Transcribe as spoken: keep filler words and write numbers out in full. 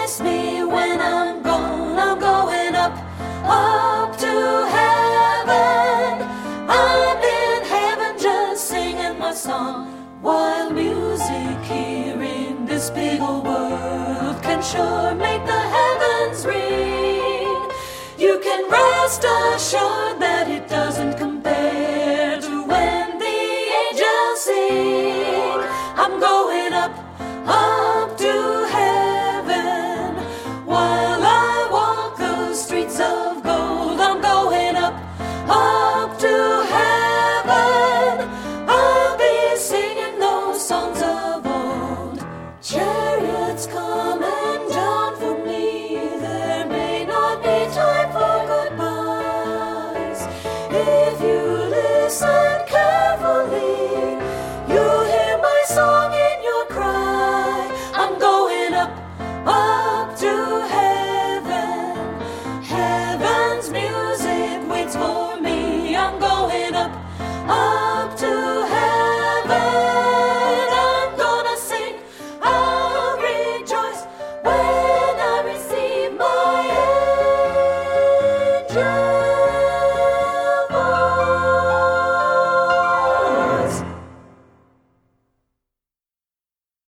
miss me when I'm gone. I'm going up, up to heaven. I'm in heaven just singing my song, while music here in this big old world can sure make the heavens ring. You can rest assured that it doesn't come